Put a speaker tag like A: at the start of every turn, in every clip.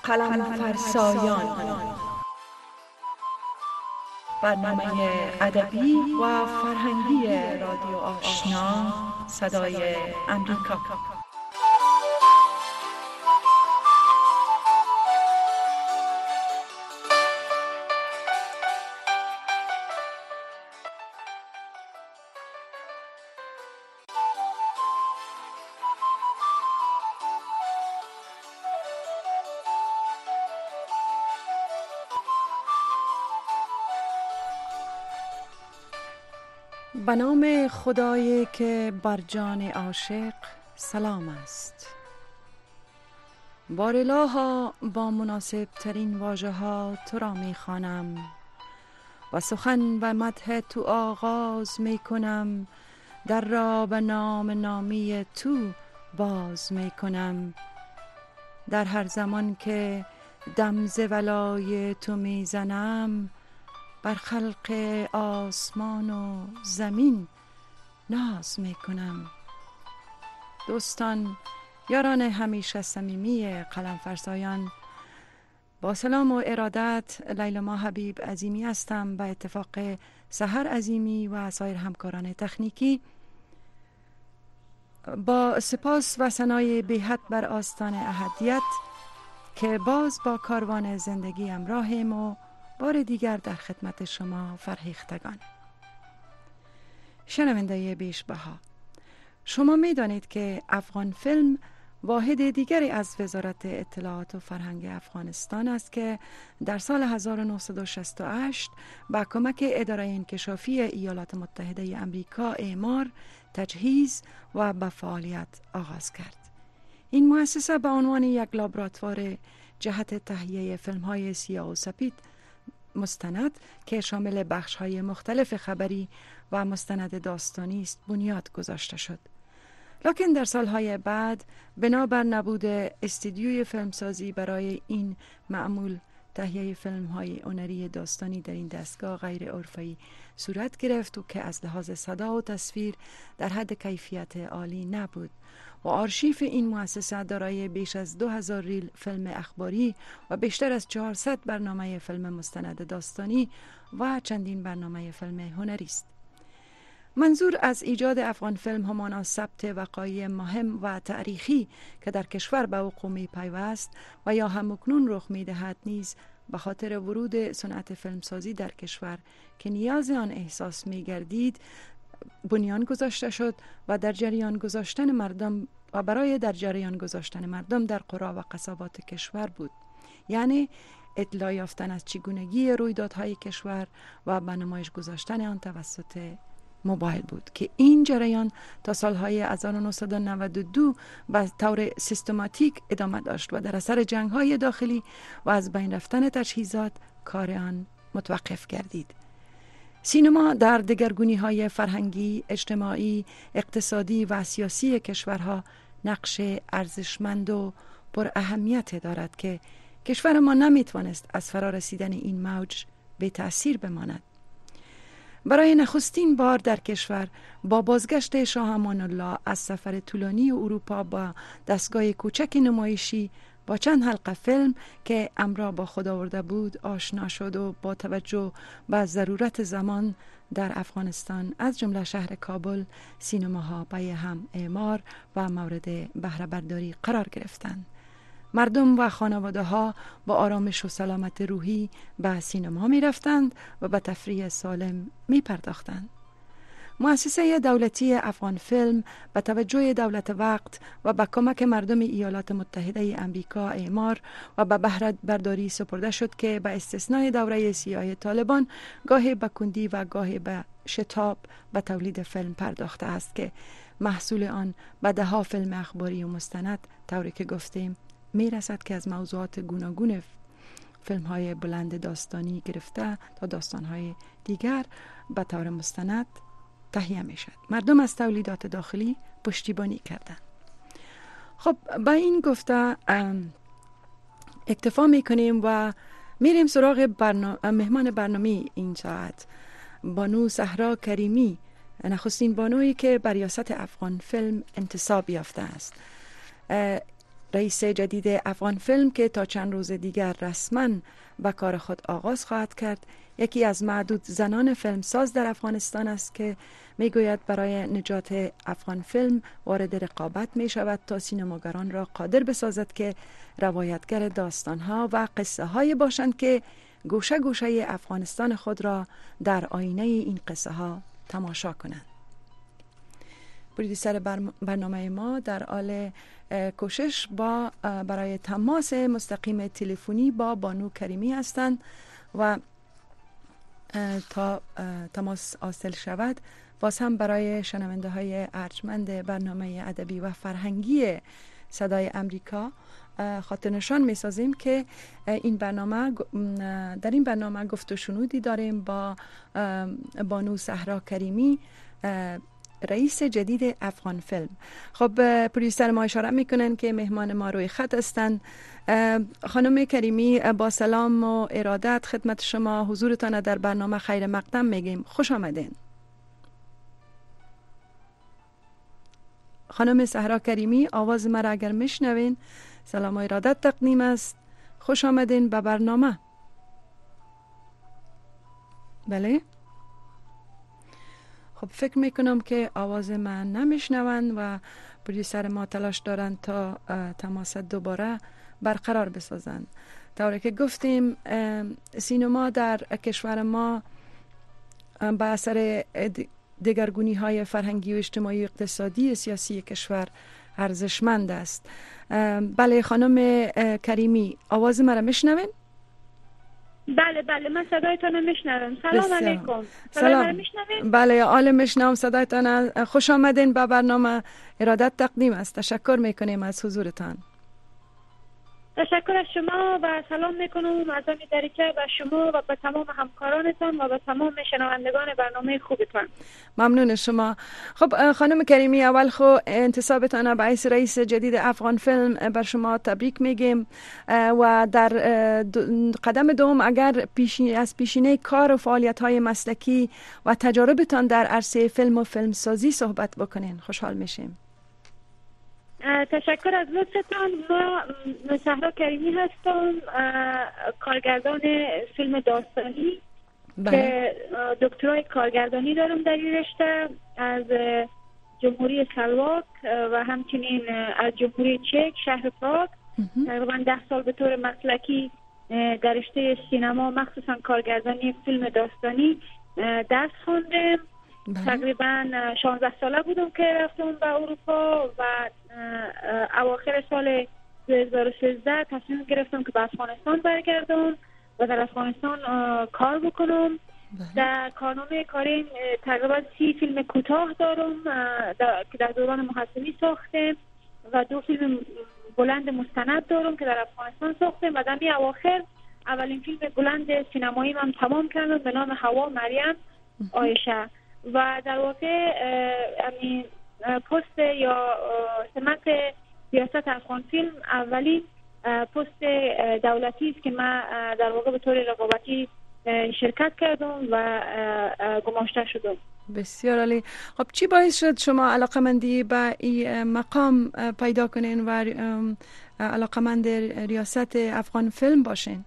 A: قلم فرسایان، برنامه ادبی و فرهنگی رادیو آشنا صدای امریکا. به نام خدایی که بر جان عاشق سلام است. بارالها با مناسب ترین واژه ها تو را می خوانم و سخن و مدح تو آغاز می کنم، در را به نام نامی تو باز می کنم. در هر زمان که دم ز ولای تو می زنم، بر خلق آسمان و زمین ناز می کنم. دوستان، یاران همیشه صمیمی قلم فرسایان، با سلام و ارادت، لیلما حبیب عظیمی هستم. به اتفاق سحر عظیمی و سایر همکاران تکنیکی، با سپاس و ثنای بی‌حد بر آستان احدیت که باز با کاروان زندگی همراهیم و بار دیگر در خدمت شما فرهیختگان. شنونده بیش‌بها، شما می دانید که افغان فیلم واحد دیگری از وزارت اطلاعات و فرهنگ افغانستان است که در سال 1968 با کمک اداره انکشافی ایالات متحده امریکا اعمار، تجهیز و به فعالیت آغاز کرد. این مؤسسه به عنوان یک لابراتوار جهت تهیه فیلم‌های سیاه و سفید مستند که شامل بخش‌های مختلف خبری و مستند داستانی است بنیاد گذاشته شد. لکن در سالهای بعد بنابر نبود استودیوی فیلمسازی برای این معمول، تهیه فیلم‌های هنری داستانی در این دستگاه غیر عرفی صورت گرفت و که از لحاظ صدا و تصویر در حد کیفیت عالی نبود و آرشیف این مؤسسه دارای بیش از 2000 ریل فیلم اخباری و بیشتر از 400 برنامه فیلم مستند داستانی و چندین برنامه فیلم هنری است. منظور از ایجاد افغان فیلم همانا ثبت وقایع مهم و تاریخی که در کشور به وقوع می پیوست و یا همکنون رخ می دهد نیز به خاطر ورود صنعت فیلمسازی در کشور که نیاز آن احساس می گردید بنیان گذاشته شد و در جریان گذاشتن مردم و برای در جریان گذاشتن مردم در قرا و قصابات کشور بود، یعنی اطلاع یافتن از چگونگی رویدادهای کشور و به نمایش گذاشتن آن توسط موبایل بود که این جریان تا سالهای 1992 به طور سیستماتیک ادامه داشت و در اثر جنگ‌های داخلی و از بین رفتن تجهیزات کار آن متوقف گردید. سینما در دگرگونی‌های فرهنگی، اجتماعی، اقتصادی و سیاسی کشورها نقش ارزشمند و پر اهمیت دارد که کشور ما نمیتوانست از فرارسیدن این موج بی تأثیر بماند. برای نخستین بار در کشور با بازگشت شاه امان الله از سفر طولانی اروپا با دستگاه کوچک نمایشی با چند حلقه فیلم که امرا با خود آورده بود آشنا شد و با توجه به ضرورت زمان در افغانستان از جمله شهر کابل سینماها به هم اعمار و مورد بهره برداری قرار گرفتند. مردم و خانواده ها با آرامش و سلامت روحی به سینما می رفتند و به تفریح سالم می پرداختند. مؤسسه دولتی افغان فیلم به توجه دولت وقت و به کمک مردم ایالات متحده امریکا اعمار و به بهره برداری سپرده شد که به استثنای دوره سیاه طالبان گاهی به کندی و گاهی به شتاب به تولید فیلم پرداخته است که محصول آن به ده‌ها فیلم اخباری و مستند طوری که گفتیم می رسد که از موضوعات گوناگون فیلم های بلند داستانی گرفته تا داستان های دیگر به طور مستند تهیه می شد. مردم از تولیدات داخلی پشتیبانی کردند. خب با این گفته اکتفا می کنیم و میریم سراغ مهمان برنامه این ساعت، بانو صحرا کریمی، نخستین بانویی که بر ریاست افغان فیلم انتصاب یافته است. رئیس جدید افغان فیلم که تا چند روز دیگر رسما به کار خود آغاز خواهد کرد، یکی از معدود زنان فیلمساز در افغانستان است که میگوید برای نجات افغان فیلم وارد رقابت می شود تا سینماگران را قادر بسازد که روایتگر داستانها و قصه های باشند که گوشه گوشه افغانستان خود را در آینه این قصه ها تماشا کنند. پرودیوسر برنامه ما در حال کوشش برای تماس مستقیم تلفنی با بانو کریمی هستند و تا تماس حاصل شود باز هم برای شنونده های ارجمند برنامه ادبی و فرهنگی صدای امریکا خاطر نشان می سازیم که در این برنامه گفت و شنودی داریم با بانو صحرا کریمی، رئیس جدید افغان فیلم. خب پروڈیوسر ما اشاره میکنن که مهمان ما روی خط هستند. خانم کریمی، با سلام و ارادت خدمت شما، حضورتان در برنامه خیر مقدم میگیم. خوش آمدین. خانم صحرا کریمی، آواز مرا اگر میشنوین، سلام و ارادت تقدیم است. خوش آمدین به برنامه. بله، خب فکر میکنم که آواز من نمیشنوند و پروڈیوسر ما تلاش دارند تا تماس دوباره برقرار بسازند. طوری که گفتیم سینما در کشور ما به اثر دگرگونی های فرهنگی و اجتماعی و اقتصادی سیاسی کشور ارزشمند است. بله خانم کریمی، آواز مرا میشنوین؟
B: بله من صدایتان میشنوم. سلام علیکم.
A: سلام. بله حال میشنوم صدایتان. خوش آمدین به برنامه. ارادت تقدیم است. تشکر میکنیم از حضورتان.
B: تشکر از شما و سلام میکنم از همین طریقه به شما و به تمام همکارانتان و به تمام شنوندگان برنامه خوبتان.
A: ممنون شما. خب خانم کریمی، اول خو انتصابتان به حیث رئیس جدید افغان فیلم بر شما تبریک میگیم و در قدم دوم اگر از پیشینه کار و فعالیت های مسلکی و تجاربتان در عرصه فیلم و فیلمسازی صحبت بکنین خوشحال میشیم.
B: تشکر از لطفتان. من صحرا کریمی هستم، کارگردان فیلم داستانی که دکترای کارگردانی دارم در این رشته از جمهوری سلواک و همچنین از جمهوری چک شهر پراگ. تقریبا 10 سال به طور مسلکی در رشته سینما مخصوصا کارگردانی فیلم داستانی درس خوندم. تقریبا 16 ساله بودم که رفتم به اروپا و اواخر سال 2013 تصمیم گرفتم که به افغانستان برگردم و در افغانستان کار بکنم. در کارنامه کاریم تقریبا 30 فیلم کوتاه دارم که در دوران محصلی ساختم و 2 فیلم بلند مستند دارم که در افغانستان ساختم و در اواخر اولین فیلم بلند سینمایی من تمام کردم به نام هوا مریم عایشه و در واقع پست یا سمت ریاست افغان فیلم اولین پست دولتی است که من در واقع به طور رقابتی شرکت کردم و گماشته شدم.
A: بسیار عالی. خب چی باعث شد شما علاقمندی به این مقام پیدا کنین و علاقمند ریاست افغان فیلم باشین؟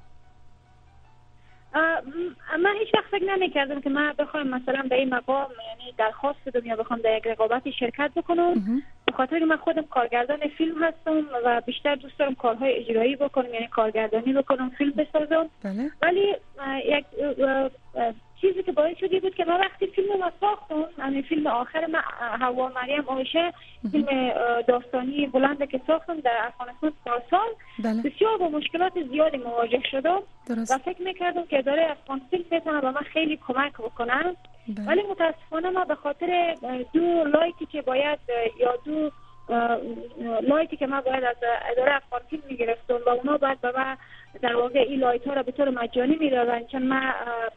B: من هیچ وقت فکر نمی‌کردم که من بخوام مثلا به این مقام یعنی درخواست بدم یا بخوام در یک رقابتی شرکت بکنم، به خاطر که من خودم کارگردان فیلم هستم و بیشتر دوست دارم کارهای اجرایی بکنم، یعنی کارگردانی بکنم، فیلم بسازم. ولی یک چیزی که باعث شدی بود که من وقتی فیلم رو ساختم، یعنی فیلم آخر من هوا مریم عایشه، فیلم داستانی بلنده که ساختم در افغانستان پارسال، بسیار با مشکلات زیادی مواجه شدم و فکر میکردم که اداره افغان فیلم بتونه به من خیلی کمک بکنن. ولی متاسفانه ما به خاطر 2 لایتی که باید یا 2 لایتی که من باید از اداره افغان فیلم میگرفتم و اونا باید به من در واقع این لایت ها را به طور مجانی میدادن، چون من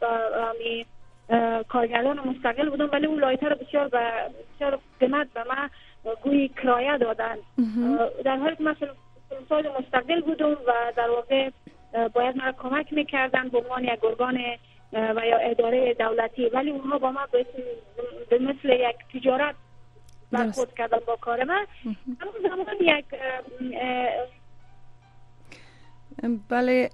B: کارگردان مستقل بودم ولی اون لایت ها را بسیار قیمت به من گویی کرایه دادن، در حالی که من فیلمساز مستقل بودم و در واقع باید من کمک میکردن به عنوان یک ارگان و یا اداره دولتی، ولی اونها با من به مثل یک تجارت برخورد کردن با کار من. همون زمان یک
A: بله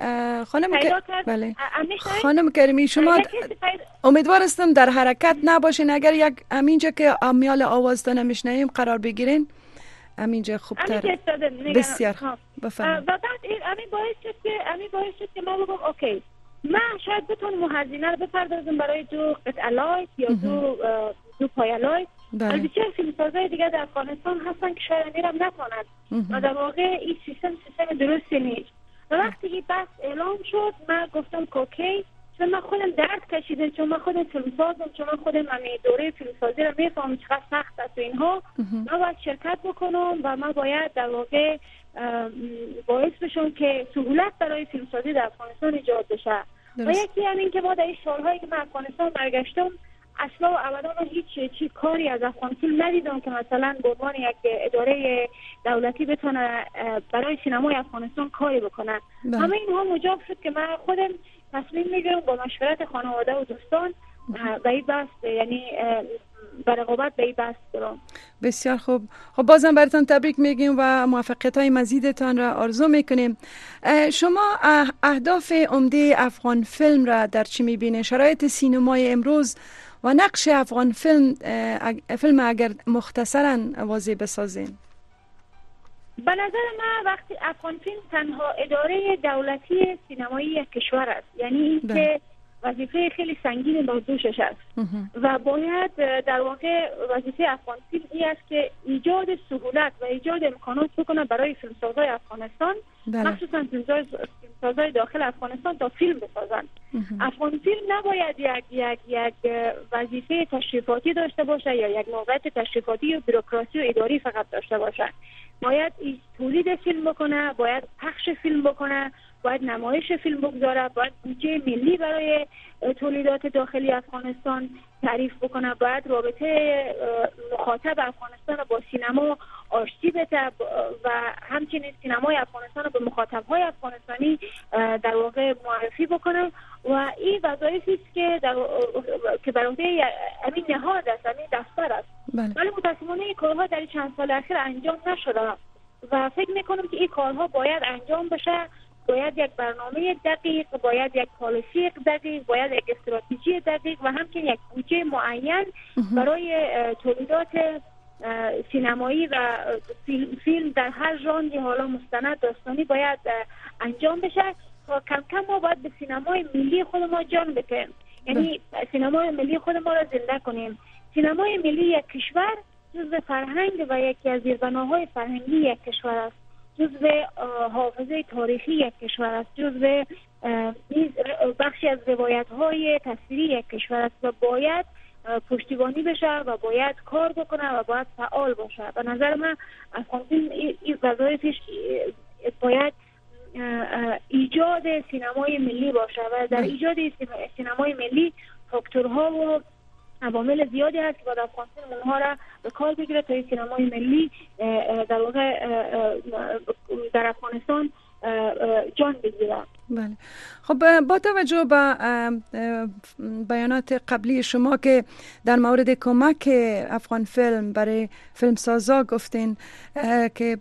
A: بله
B: خانم
A: کریمی، شما امیدوار هستم در حرکت نباشین. اگر یک همینجا که امیال آوازتان نمیشنیم قرار بگیرین همینجا خوبتر. بسیار بفرمایید.
B: و بعد همین باعث شد که ما بگم اوکی من شاید بتونم هزینه رو بپردازم برای 2 قطعه لایت یا 2 پایه لایت. ولی بسیار فیلمسازهای دیگه در افغانستان هستن که شاید میرم نتونن و در واقع این سیستم درستی نیست. و وقتی این بحث اعلام شد من گفتم که اوکی، چون من خودم درد کشیدم، چون من خودم فیلمسازم، چون من خودم دوره فیلمسازی رو میفهمم چقدر سخت است و اینها، من باید شرکت بکنم و من باید در واقع باعث بشم که سهولت برای فیلمسازی در افغانستان ایجاد بشه. و یکی همین که ما در این سالهایی که من افغانستان برگشتم اصلا و ابدا هیچ کاری از افغان فیلم ندیدم که مثلا به عنوان یک اداره دولتی بتونه برای سینمای افغانستان کاری بکنه. همه اینها موجب شد که من خودم تصمیم میگیرم با مشورت خانواده و دوستان به این بحث، یعنی به رقابت به این بحث برم.
A: بسیار خوب. خب بازم براتون تبریک میگیم و موفقیت‌های مزیدتان را آرزو میکنیم. شما اهداف عمده افغان فیلم را در چی میبینید؟ شرایط سینمای امروز و نقش افغان فیلم اگر مختصرا واضح بسازین.
B: به نظر من وقتی افغان فیلم تنها اداره دولتی سینمایی یک کشور است، یعنی این که وظیفه خیلی سنگین بر دوشش است و باید در واقع وظیفه افغان فیلم این است که ایجاد سهولت و ایجاد امکانات بکنه برای فیلمسازهای افغانستان، مخصوصا فیلمسازهای داخل افغانستان تا فیلم بسازن. افغان فیلم نباید یک وظیفه تشریفاتی داشته باشه یا یک موقعیت تشریفاتی و بروکراسی و اداری فقط داشته باشه. باید تولید فیلم بکنه، باید پخش فیلم بکنه، باید نمایش فیلم بگذاره، باید بودجه ملی برای تولیدات داخلی افغانستان تعریف بکنه، باید رابطه مخاطب افغانستان با سینما آشتی بده و همچنین سینمای افغانستان رو به مخاطب‌های افغانستانی در واقع معرفی بکنه و این وظایفی است که بر عهده همین نهاد است، همین دفتر است. ولی متأسفانه این کارها در چند سال اخیر انجام نشده و فکر میکنم که این کارها باید انجام بشه. باید یک برنامه دقیق، باید یک پالیسی دقیق، باید یک استراتژی دقیق و همچنین یک بودجه معین برای تولیدات سینمایی و فیلم در هر ژانری، حالا مستند داستانی، باید انجام بشه تا کم کم ما باید به سینمای ملی خود ما جان بدیم، یعنی سینمای ملی خود ما را زنده کنیم. سینمای ملی یک کشور جزء فرهنگ و یکی از زیربناهای فرهنگی یک کشور است، جزء حافظه تاریخی یک کشور است، جزء بخشی از روایت‌های تصویری یک کشور است و باید پشتیبانی بشه و باید کار بکنه و باید فعال باشه. به نظر من افغان فیلم این وظایفش باید ایجاد سینمای ملی باشه و در ایجاد سینمای ملی فاکتورها و عوامل زیادی هست که باید افغان فیلم اونها را به کار بگیره تا این سینمای ملی در واقع در افغانستان جان بگیره.
A: بله. خب با توجه به بیانات قبلی شما که در مورد کمک افغان فیلم برای فیلمسازا گفتین که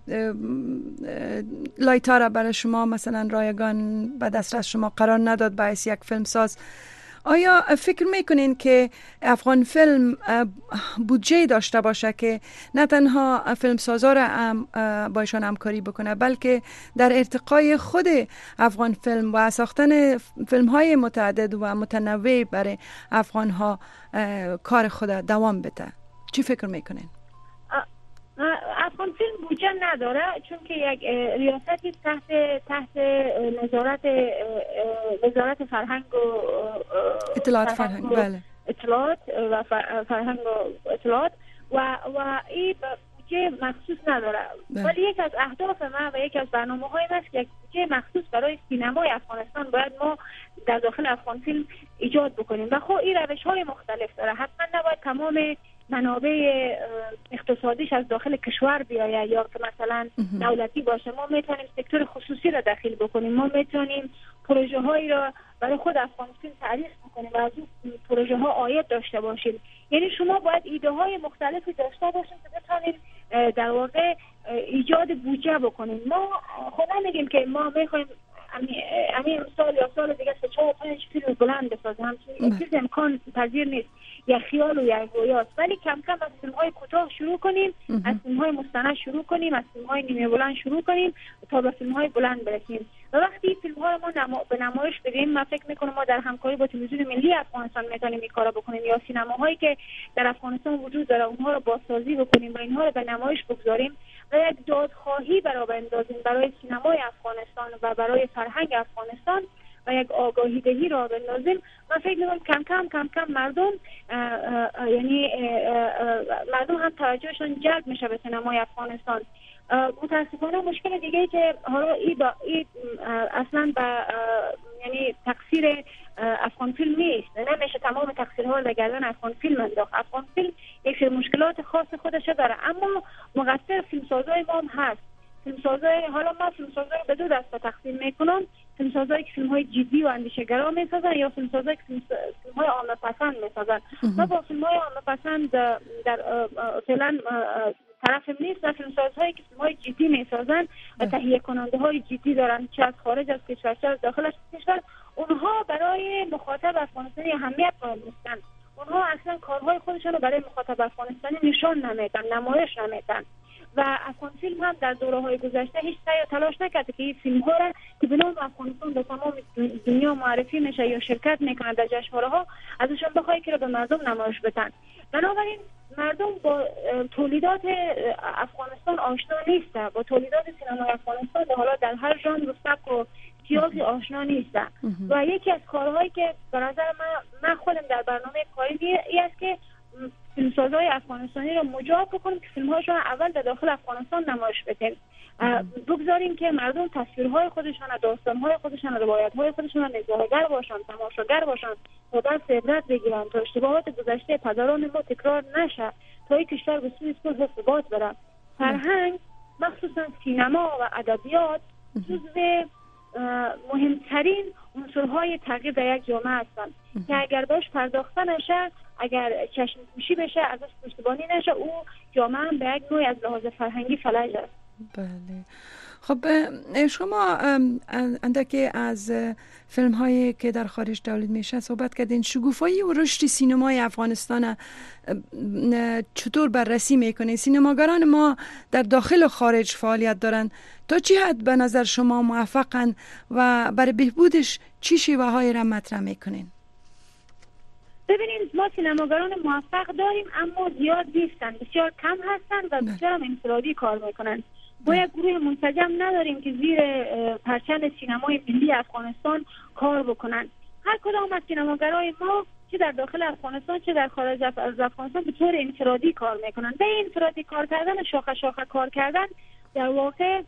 A: لایتا را برای شما مثلا رایگان به دسترس شما قرار نداد باعث یک فیلمساز، آیا فکر میکنین که افغان فیلم بودجه داشته باشه که نه تنها فیلمسازا را با ایشان همکاری بکنه بلکه در ارتقای خود افغان فیلم و ساختن فیلم های متعدد و متنوع برای افغان ها کار خود دوام بده؟ چی فکر میکنین؟
B: افغان فیلم بودجه نداره چون که یک ریاستی تحت نظارت وزارت فرهنگ و
A: اطلاعات فرهنگ، بله،
B: اطلاعات و فرهنگ و اطلاعات و این بودجه مخصوص نداره. ولی یک از اهداف من و یک از برنامه‌های من است که یک بودجه مخصوص برای سینمای افغانستان باید ما در داخل افغان فیلم ایجاد بکنیم و خب این روش‌های مختلف داره. حتما نباید تمام منابع اقتصادیش از داخل کشور بیاید یا که مثلا دولتی باشه. ما میتونیم سکتور خصوصی را داخل بکنیم، ما میتونیم پروژه هایی را برای خود افغانستان تعریف بکنیم و از اون پروژه ها عاید داشته باشیم. یعنی شما باید ایده های مختلفی داشته باشیم که بتونیم در واقع ایجاد بودجه بکنیم. ما خود نمیگیم که ما میخوایم همین سال یا سال دیگه 4-5 فیلم بلند بسازیم، همچنین چیز امکان پذیر نیست، یا خیال و یا رویاست، ولی کم کم از فیلم های کوتاه شروع کنیم، از فیلم های مستند شروع کنیم، از فیلم های نیمه بلند شروع کنیم تا به فیلم های بلند برسیم. و وقتی فیلم ها رو ما به نمایش بدیم، من فکر میکنم ما در همکاری با تلویزیون ملی افغانستان میتونیم این کارا بکنیم، یا سینماهایی که در افغانستان وجود داره اونها رو بازسازی بکنیم و اینها رو به نمایش بگذاریم و یک دادخواهی برای اندازیم برای سینمای افغانستان و برای فرهنگ افغانستان و یک آگاهی دهی را بندازیم. من فکر می‌کنم کم کم مردم مردم هم توجهشون جلب میشه به سینمای افغانستان. متاسفانه مشکل دیگه که حالا اصلا یعنی تقصیر افغان فیلم نیست، نمیشه تمام تقصیرها رو گردن افغان فیلم انداخت. افغان فیلم یک سری مشکلات خاص خودش داره، اما مقصر فیلمسازای ما هم هست. فیلمسازای حالا ما فیلمسازای رو به دو دسته تقسیم میکنم، فیلمسازایی که فیلم‌های جدی و اندیشه‌گرا میسازن یا فیلمسازایی که فیلم‌های عامه‌پسند میسازن. ما با فیلم‌های عامه‌پسند در فعلا طرف نیست و فیلمسازهایی که فیلم‌های جدی میسازن و تهیه کننده‌های جدی دارن، چه از خارج از کشور چه از داخل کشور، اونها برای مخاطب افغانستانی اهمیت قائل نیستن. اونها اصلا کارهای خودشون رو برای مخاطب افغانستانی نشان نمیدن، نمایش نمیدن. و افغان فیلم هم در دوره‌های گذشته هیچ سعی و تلاش نکرده که این فیلم‌ها را که به نام افغانستان به تمام دنیا معرفی میشه یا شرکت میکنه در جشنواره‌ها، ازشون بخواد که رو به مردم نمایش بدن. بنابراین مردم با تولیدات افغانستان آشنا نیستن، با تولیدات سینمای افغانستان حالا در هر ژانر و سبک و سیاقی آشنا نیستن. و یکی از کارهایی که به نظر من خودم در برنامه کاری این است که فیلمسازهای افغانستانی رو مجاب بکنیم که فیلم‌هاشون اول در داخل افغانستان نمایش بدیم، بگذاریم که مردم تصویرهای خودشان، داستانهای خودشان، روایت‌های خودشان نگاهگر باشن، تماشاگر باشن، تا درس عبرت بگیرن، تا اشتباهات گذشته پدران ما تکرار نشه، تا این کشور به سوی صلح و ثبات بره. فرهنگ مخصوصا سینما و ادبیات جزو مهمترین عنصرهای تغییر در یک جامعه هستند که اگر بهش پرداخته نشه، اگر چشم پوشی بشه، ازش پشتیبانی نشه، او جامعه هم به یک نوعی از لحاظ فرهنگی فلج است.
A: بله. خب شما اندکی از فیلم هایی که در خارج تولید میشه صحبت کردین. شکوفایی و رشد سینمای افغانستان چطور بررسی میکنین؟ سینماگران ما در داخل و خارج فعالیت دارن، تا چه حد به نظر شما موفقن و برای بهبودش چی شیوه هایی را مطرح میکنین؟
B: ببینید، ما سینماگران موفق داریم اما زیاد نیستن، بسیار کم هستن و بسیار هم انفرادی کار میکنن. ما یک گروه منسجم نداریم که زیر پرچم سینمای ملی افغانستان کار بکنن. هر کدام از سینماگرای ما چه در داخل افغانستان چه در خارج از افغانستان به طور انفرادی کار میکنن. به انفرادی کار کردن، شاخه شاخه کار کردن، در واقع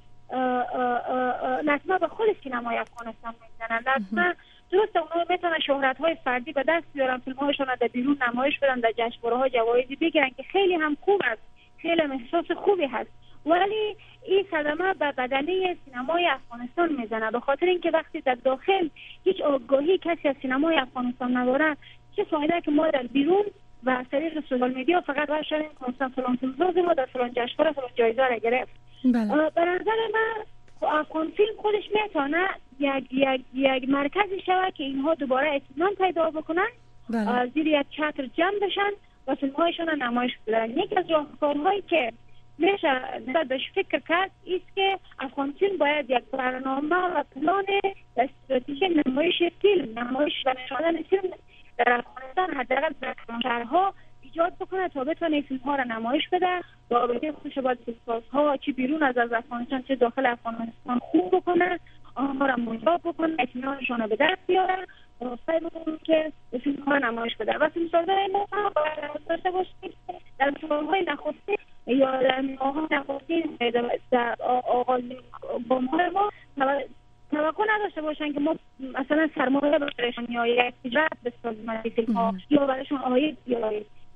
B: لطمه به خود سینمای افغانستان میزنن. لطمه درست اونها میتونن شهرت‌های فردی به دست بیارن، فیلم‌هاشون رو در بیرون نمایش بدن، در جشنواره‌ها جوایزی بگیرن که خیلی هم خوب است، خیلی هم احساس خوبی هست، ولی این صدمه به بدنه سینمای افغانستان میزنه، به خاطر اینکه وقتی در داخل هیچ آگاهی کسی از سینمای افغانستان نداره، چه فایده که ما در بیرون و از طریق سوشال میدیا فقط باشیم که مثلا فلان فیلمساز ما در فلان جشنواره فلان جایزه را گرفت. به نظر من افغان فیلم خودش میتونه یک مرکزی شود که اینها دوباره اطمینان پیدا بکنن، زیر یک چتر جمع بشن و فیلم‌هایشون نمایش بدن. یکی از راهکارهایی که میشه بهش فکر کرد ایست که افغان فیلم باید یک برنامه و پلان استراتژی نمایش فیلم، نمایش و نشاندن فیلم در افغانستان حداقل در شهرها ایجاد بکنه تا بتونه فیلم‌ها را نمایش بده. رابطه خودش با فیلمسازها چه بیرون از افغانستان چه داخل افغانستان خوب بکنه، آنها را مجاب بکنه، اطمینانشون را به دست بیارن و سعی بکنن که فیلم‌ها نمایش بده. و فیلمسازهای ما باید داشته باشیم در سال‌های نخسته یا در ماه‌های نخسته در آغاز گام‌های ما توقع نداشته باشن که ما مثلا سرمایه برایشان یا یک تجارت بسازیم از فیلم‌ها یا برایشان عاید بیاریم.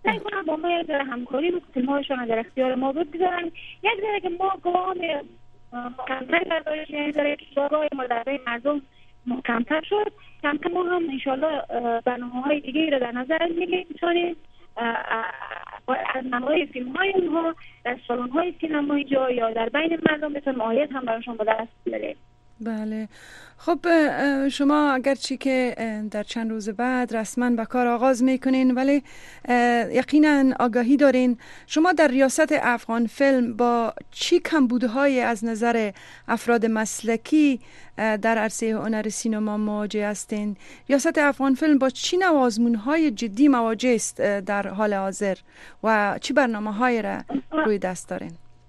B: سعی کنن با ما یک ذره همکاری رو فیلم‌هایشون در اختیار ما بگذارن، یک ذره که ما گام محکم‌تر برداریم، یک ذره که جایگاه ما در بین مردم محکم‌تر شد، کم کم ما هم انشالله برنامه‌های دیگه رو در نظر می‌گیریم از نمای فیلم‌های اونها در سالن‌های سینمایی جا یا در بین مردم بتونیم آیت هم براشون به دست بیاریم.
A: بله. خب شما اگرچه که در چند روز بعد رسما به کار آغاز میکنین، ولی یقینا آگاهی دارین شما در ریاست افغان فیلم با چی کمبودهای از نظر افراد مسلکی در عرصه هنر سینما مواجه هستین؟ ریاست افغان فیلم با چی نوع آزمون‌های جدی مواجه است در حال حاضر و چی برنامه‌هایی را روی دست دارین؟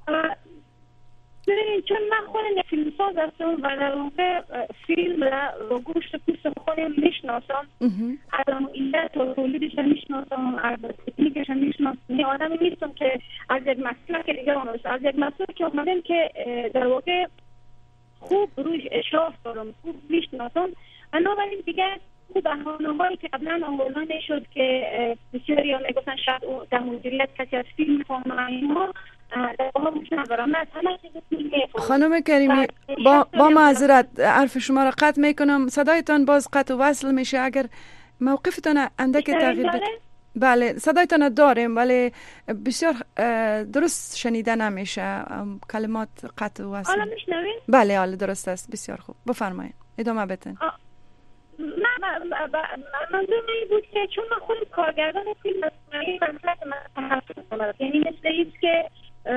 B: چون من خودم فیلمساز هستم و در واقع فیلم را گوشت پوست خودم میشناسم، از علت و تولیدش میشناسم، از تکنیکش میشناسم. یه آدمی نیستم که از یک مسلک دیگه آموزم، از یک مسلک که اومدم که در واقع خوب روش اشراف دارم، خوب میشناسم. بنابراین دیگه خوب بهانه‌هایی که قبلا آوردن نشد که بسیاری ها میگفتن شاید در مدیریت کسی از فیلم میفهمه اینها
A: خانم کریمی با معذرت حرف شما را قطع میکنم، صدایتان باز قطع و وصل میشه. اگر موقفتان اندک تغییر بده. بله صدایتان داریم ولی بسیار درست شنیده نمیشه، کلمات قطع و وصل.
B: حالا میشنوین؟
A: بله حالا درست است، بسیار خوب بفرمایید ادامه بدین.
B: منظور این بود که چون من خود کارگردان فیلم هستم، این مسئله من تحفظ کنم، یعنی مثل ایست که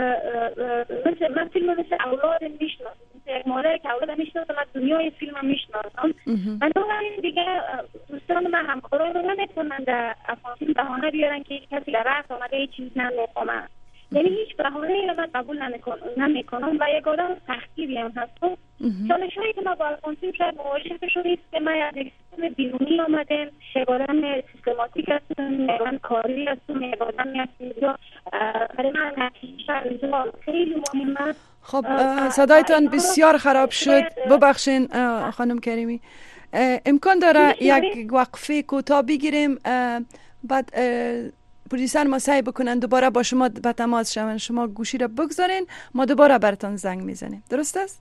B: من فیلم مثل اولاد میشناسم، مثل یک مادر که اولاد میشناسم، من دنیای فیلم میشناسم. بنابراین دیگه دوستان من همکارای من نمیتونن در افغان فیلم بهانه بیارن که کسی در رأس آمده هیچ چیز نمیفهمه، یعنی هیچ بهانه‌ای رو من قبول نمیکنم و یک آدم تحقیری هم هستم. چالش‌هایی که ما با افغان فیلم شاید مواجه شدیم که من از یک سیستم بیرونی آمدم، یک آدم سیستماتیک هستم، یک آدم کاری هستم، یک آدمی هستم یا برای من نتیجه خیلی مهم است.
A: خب صدایتان بسیار خراب شد، ببخشین خانم کریمی. امکان داره یک وقفه کوتاه بگیریم، بعد پروژیسر ما سعی بکنن دوباره با شما به تماس شون، شما گوشی را بگذارین، ما دوباره براتون زنگ میزنیم. درست است؟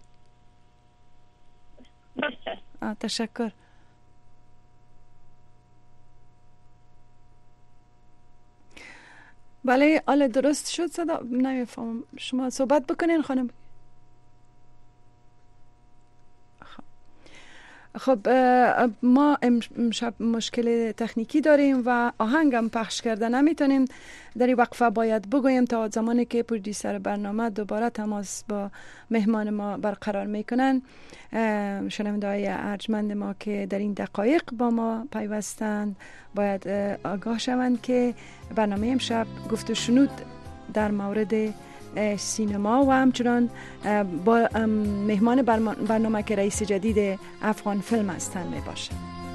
A: تشکر. بله حالا درست شد صدا؟ نمیفهمم، شما صحبت بکنین خانم. خب ما امشب مشکل تکنیکی داریم و آهنگم پخش کرده نمیتونیم. در این وقفه باید بگویم تا زمانی که پرودیوسر برنامه دوباره تماس با مهمان ما برقرار میکنن، شنونده‌های ارجمند ما که در این دقایق با ما پیوستند باید آگاه شوند که برنامه امشب گفت و شنود در مورد سینما و همچنان با مهمان برنامه که رئیس جدید افغان فیلم هستند می باشه.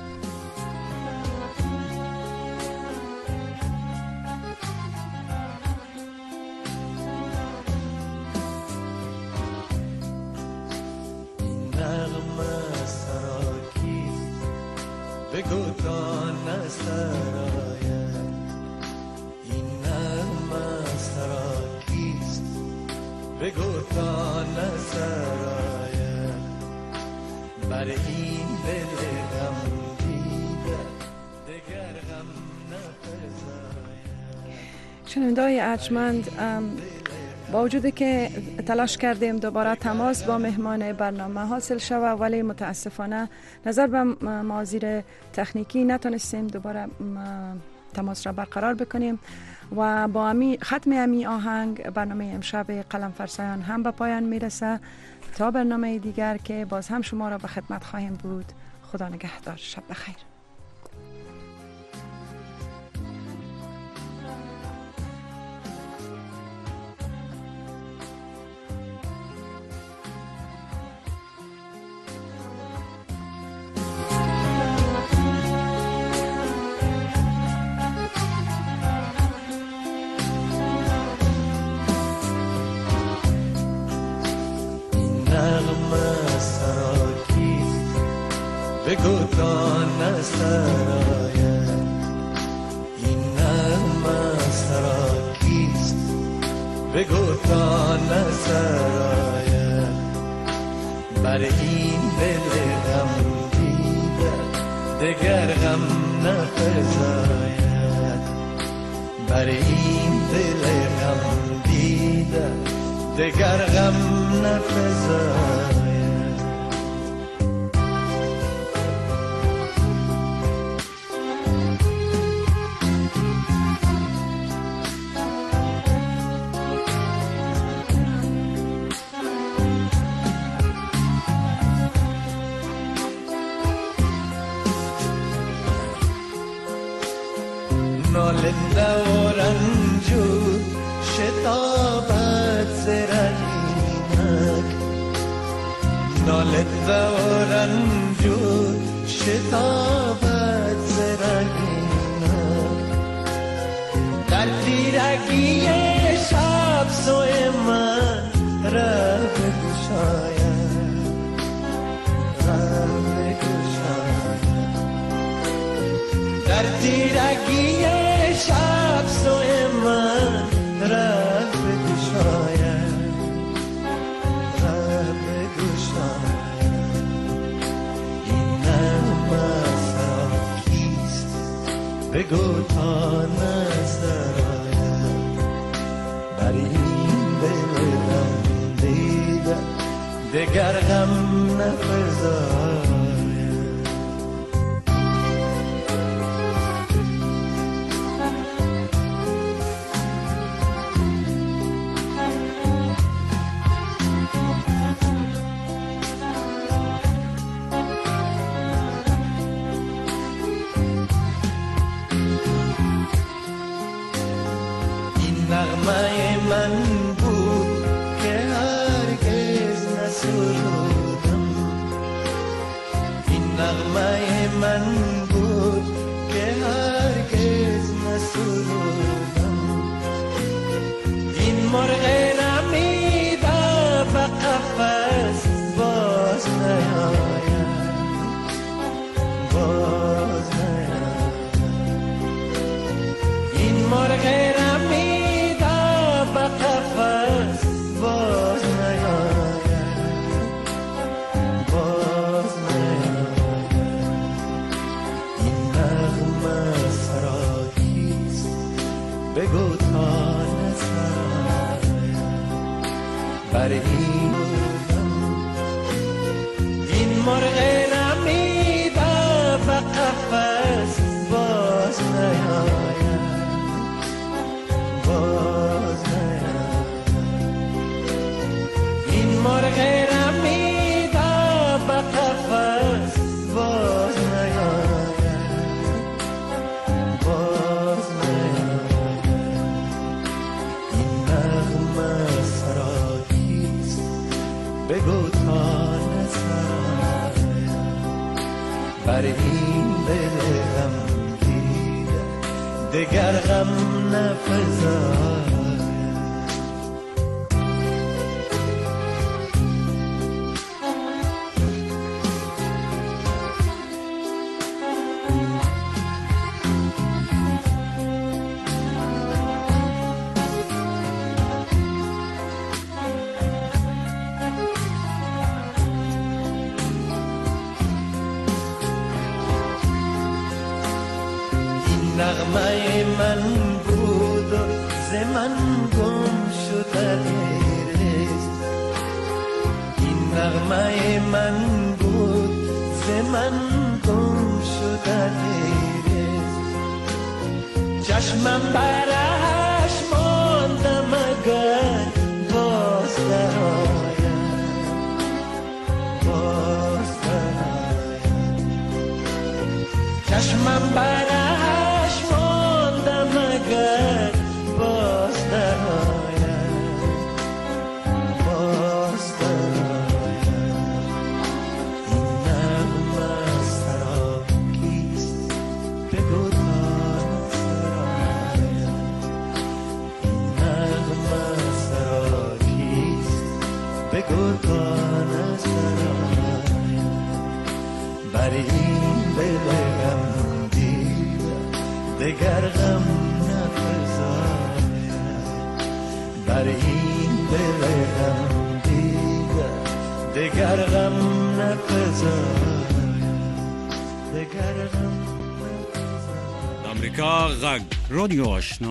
C: نغمه سراکی بگو تا نسراید، این نغمه سراکیست بگو تا نسراید، بر این دل غم دیده دگر غم نفزاید.
A: شنونده‌های ارجمند، با وجودی که تلاش کردیم دوباره تماس با مهمان برنامه حاصل شود، ولی متاسفانه نظر به معاذیر تکنیکی نتونستیم دوباره تماس را برقرار بکنیم و با ختم امی آهنگ برنامه امشب قلم فرسایان هم به پایان میرسه. تا برنامه دیگر که باز هم شما را به خدمت خواهیم بود. خدا نگهدار، شب بخیر.
C: بگو تا نسراید، بگو تا نسراید بر این دل غم دیده دگر غم نفزاید بر این دل غم دیده دگر غم نفزاید نالنده و رنجور شتابت زرینک نالنده و رنجور شتابت زرینک در تیرگی شب سوی من را بگشاید را بگشاید در تیرگی شب سوی من را بگشاید را بگشاید این نغمه سراکیست بگو تا نسراید بر این دل غم دیده دگر غم نفزاید نغمه من بود که هرگز نسرودم این نغمه من بود که هرگز نسرودم این مرغ نمیده به قفس باز نیاید باز نیاید این مرغ بگو تا نسراید بر این مرغ نمیده به قفس باز نیاید باز نیاید این مرغ نمیده به قفس باز نیاید باز بگو تا نسراید بر این دل غم دیده دگر غم نفزاید نغمه من بود ز من گم شده دیرست این نغمه من بود ز من گم شده دیرست چشمم برش مانده مگر باز درآید باز درآید چشمم برش باز درآید باز درآید این نغمه سراکیست بگو تا نسراید بر این دلم دگر غم نفزایم، دگر غم نفزایم.
D: امریکا غږ رادیو آشنا